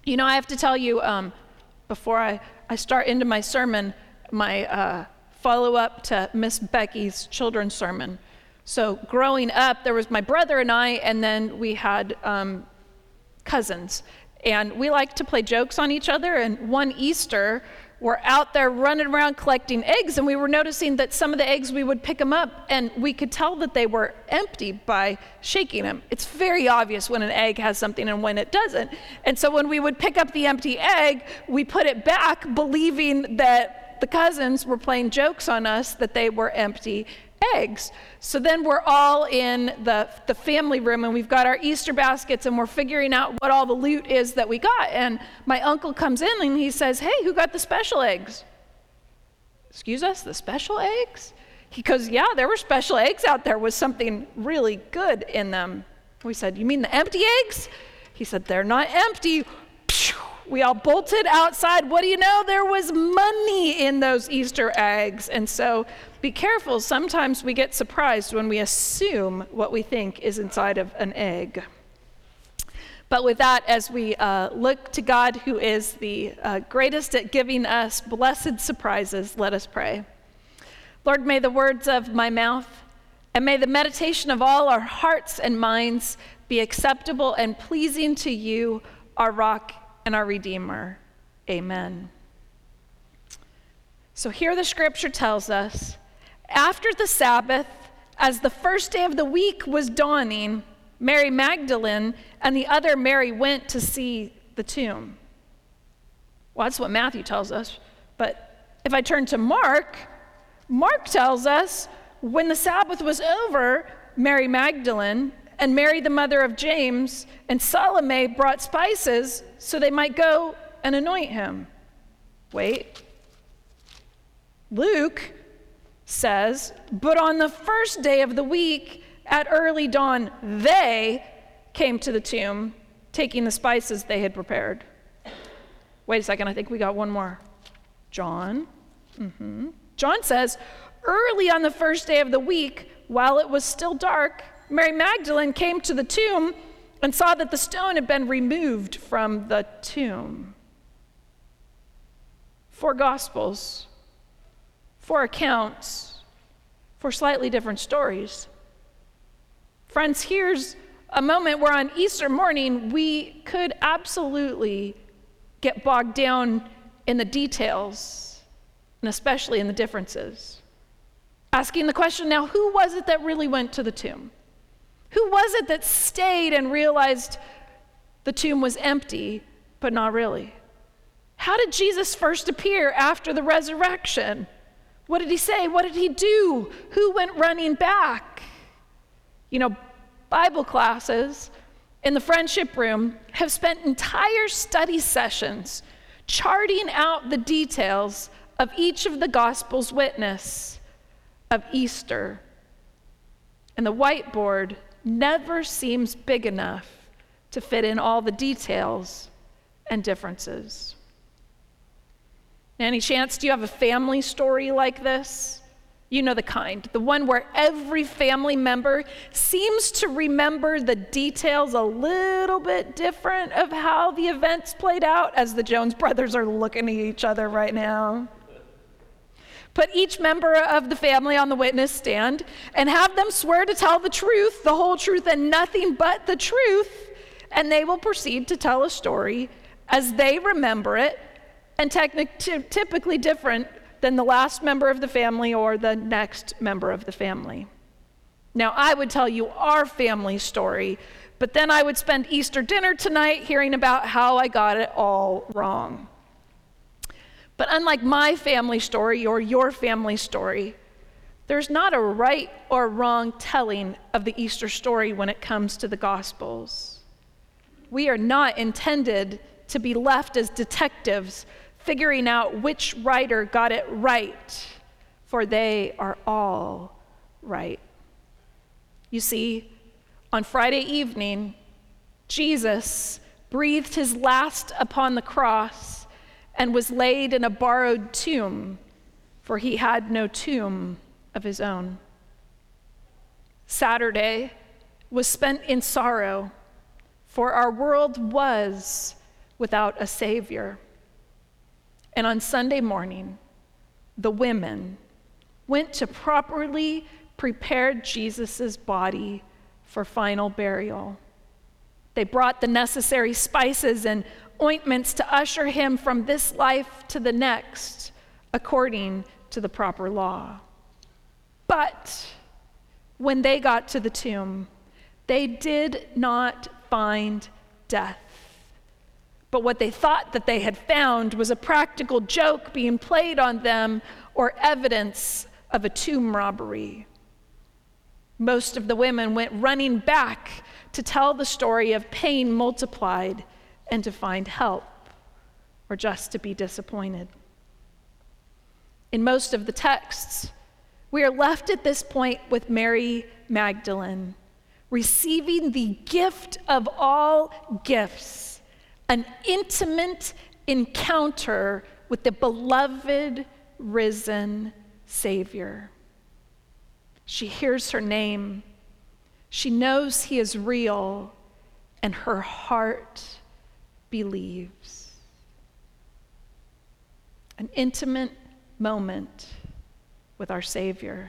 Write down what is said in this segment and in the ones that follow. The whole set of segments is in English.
You know, I have to tell you, before I start into my sermon, my follow-up to Miss Becky's children's sermon. So growing up, there was my brother and I, and then we had cousins. And we liked to play jokes on each other, and one Easter, we're out there running around collecting eggs, and we were noticing that some of the eggs, we would pick them up, and we could tell that they were empty by shaking them. It's very obvious when an egg has something and when it doesn't. And so when we would pick up the empty egg, we put it back, believing that the cousins were playing jokes on us, that they were empty eggs. So then we're all in the family room, and we've got our Easter baskets, and we're figuring out what all the loot is that we got. And my uncle comes in and he says, "Hey, who got the special eggs?" "Excuse us, the special eggs?" He goes, "Yeah, there were special eggs out there with something really good in them." We said, "You mean the empty eggs?" He said, "They're not empty." We all bolted outside. What do you know? There was money in those Easter eggs. And so be careful. Sometimes we get surprised when we assume what we think is inside of an egg. But with that, as we look to God, who is the greatest at giving us blessed surprises, let us pray. Lord, may the words of my mouth and may the meditation of all our hearts and minds be acceptable and pleasing to you, our rock and our Redeemer. Amen. So here the scripture tells us, after the Sabbath, as the first day of the week was dawning, Mary Magdalene and the other Mary went to see the tomb. Well, that's what Matthew tells us. But if I turn to Mark, Mark tells us when the Sabbath was over, Mary Magdalene and Mary, the mother of James, and Salome brought spices so they might go and anoint him. Wait. Luke says, but on the first day of the week, at early dawn, they came to the tomb, taking the spices they had prepared. Wait a second, I think we got one more. John. John says, early on the first day of the week, while it was still dark, Mary Magdalene came to the tomb and saw that the stone had been removed from the tomb. 4 Gospels, 4 accounts, 4 slightly different stories. Friends, here's a moment where on Easter morning we could absolutely get bogged down in the details, and especially in the differences. Asking the question now, who was it that really went to the tomb? Who was it that stayed and realized the tomb was empty, but not really? How did Jesus first appear after the resurrection? What did he say? What did he do? Who went running back? You know, Bible classes in the friendship room have spent entire study sessions charting out the details of each of the Gospels' witness of Easter. And the whiteboard never seems big enough to fit in all the details and differences. Any chance, do you have a family story like this? You know the kind, the one where every family member seems to remember the details a little bit different of how the events played out, as the Jones brothers are looking at each other right now. Put each member of the family on the witness stand and have them swear to tell the truth, the whole truth, and nothing but the truth, and they will proceed to tell a story as they remember it, and typically different than the last member of the family or the next member of the family. Now, I would tell you our family story, but then I would spend Easter dinner tonight hearing about how I got it all wrong. But unlike my family story or your family story, there's not a right or wrong telling of the Easter story when it comes to the Gospels. We are not intended to be left as detectives figuring out which writer got it right, for they are all right. You see, on Friday evening, Jesus breathed his last upon the cross and was laid in a borrowed tomb, for he had no tomb of his own. Saturday was spent in sorrow, for our world was without a Savior. And on Sunday morning, the women went to properly prepare Jesus' body for final burial. They brought the necessary spices and ointments to usher him from this life to the next, according to the proper law. But when they got to the tomb, they did not find death. But what they thought that they had found was a practical joke being played on them or evidence of a tomb robbery. Most of the women went running back to tell the story of pain multiplied and to find help, or just to be disappointed. In most of the texts, we are left at this point with Mary Magdalene receiving the gift of all gifts, an intimate encounter with the beloved risen Savior. She hears her name. She knows he is real, and her heart believes. An intimate moment with our Savior.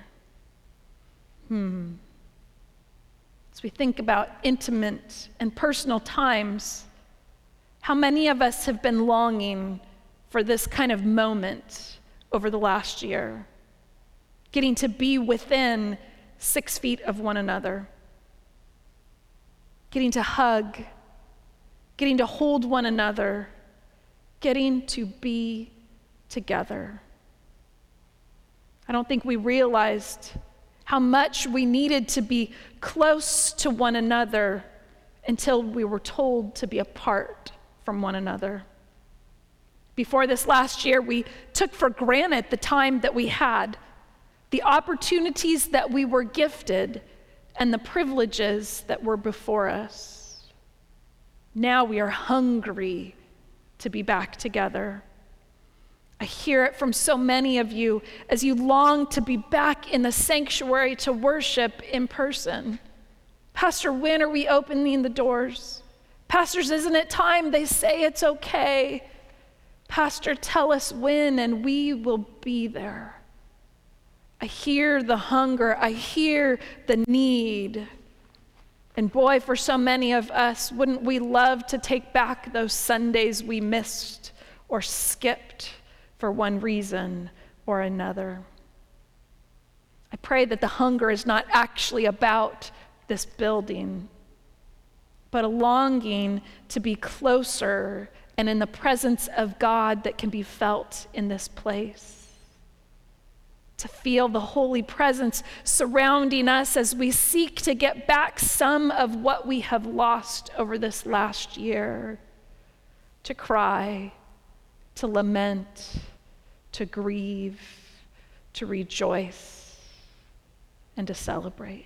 As we think about intimate and personal times, how many of us have been longing for this kind of moment over the last year? Getting to be within 6 feet of one another, getting to hug, getting to hold one another, getting to be together. I don't think we realized how much we needed to be close to one another until we were told to be apart from one another. Before this last year, we took for granted the time that we had, the opportunities that we were gifted, and the privileges that were before us. Now we are hungry to be back together. I hear it from so many of you as you long to be back in the sanctuary to worship in person. Pastor, when are we opening the doors? Pastors, isn't it time? They say it's okay. Pastor, tell us when and we will be there. I hear the hunger. I hear the need. And boy, for so many of us, wouldn't we love to take back those Sundays we missed or skipped for one reason or another? I pray that the hunger is not actually about this building, but a longing to be closer and in the presence of God that can be felt in this place. To feel the holy presence surrounding us as we seek to get back some of what we have lost over this last year. To cry, to lament, to grieve, to rejoice, and to celebrate.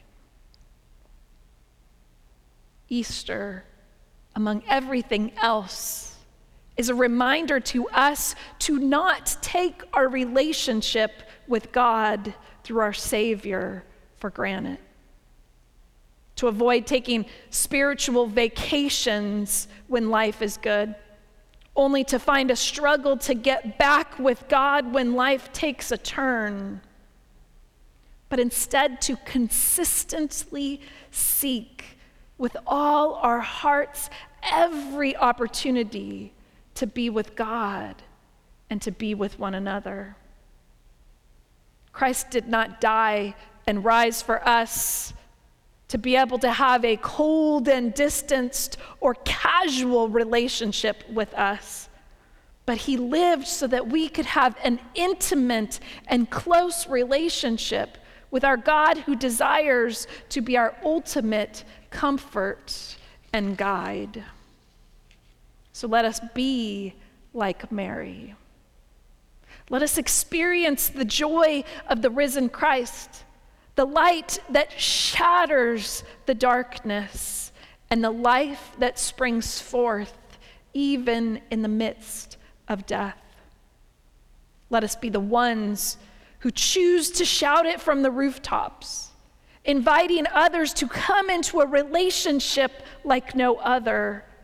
Easter, among everything else, is a reminder to us to not take our relationship with God through our Savior for granted. To avoid taking spiritual vacations when life is good, only to find a struggle to get back with God when life takes a turn. But instead to consistently seek with all our hearts every opportunity to be with God and to be with one another. Christ did not die and rise for us to be able to have a cold and distanced or casual relationship with us, but he lived so that we could have an intimate and close relationship with our God who desires to be our ultimate comfort and guide. So let us be like Mary. Let us experience the joy of the risen Christ, the light that shatters the darkness, and the life that springs forth even in the midst of death. Let us be the ones who choose to shout it from the rooftops, inviting others to come into a relationship like no other,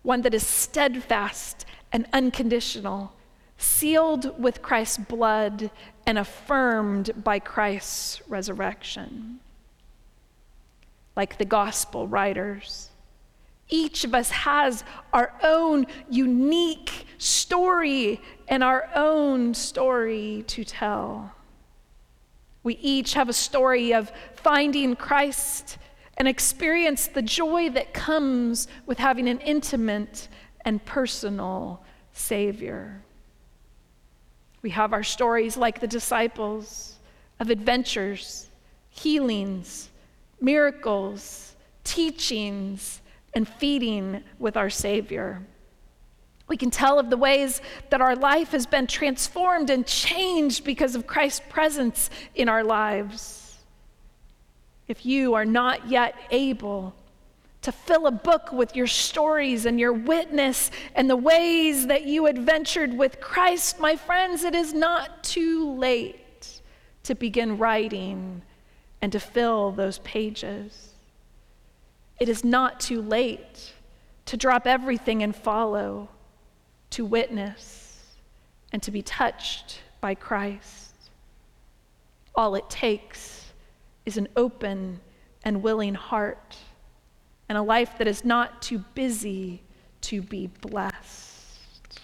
one that is steadfast and unconditional, sealed with Christ's blood and affirmed by Christ's resurrection. Like the gospel writers, each of us has our own unique story and our own story to tell. We each have a story of finding Christ and experience the joy that comes with having an intimate and personal Savior. We have our stories like the disciples of adventures, healings, miracles, teachings, and feeding with our Savior. We can tell of the ways that our life has been transformed and changed because of Christ's presence in our lives. If you are not yet able to fill a book with your stories and your witness and the ways that you adventured with Christ, my friends, it is not too late to begin writing and to fill those pages. It is not too late to drop everything and follow, to witness, and to be touched by Christ. All it takes is an open and willing heart and a life that is not too busy to be blessed.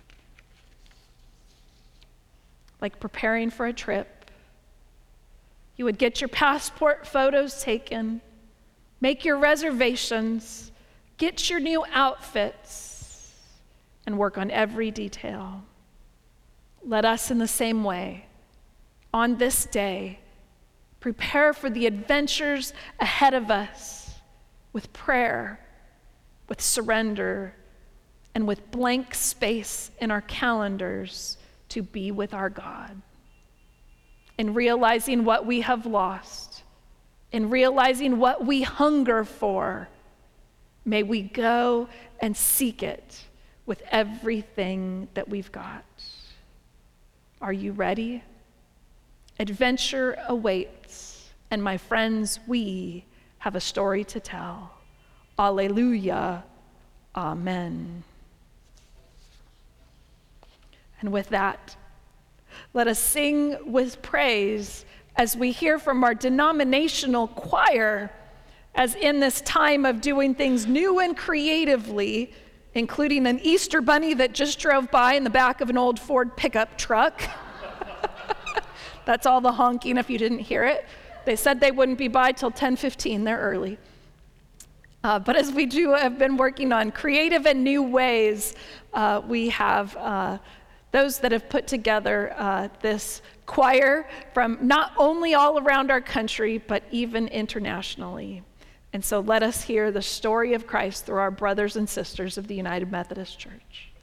Like preparing for a trip, you would get your passport photos taken, make your reservations, get your new outfits, and work on every detail. Let us, in the same way, on this day, prepare for the adventures ahead of us with prayer, with surrender, and with blank space in our calendars to be with our God. In realizing what we have lost, in realizing what we hunger for, may we go and seek it with everything that we've got. Are you ready? Adventure awaits, and my friends, we have a story to tell. Alleluia, amen. And with that, let us sing with praise as we hear from our denominational choir, as in this time of doing things new and creatively, including an Easter bunny that just drove by in the back of an old Ford pickup truck. That's all the honking if you didn't hear it. They said they wouldn't be by till 10:15, they're early. But as we have been working on creative and new ways, we have those that have put together this choir from not only all around our country, but even internationally. And so let us hear the story of Christ through our brothers and sisters of the United Methodist Church.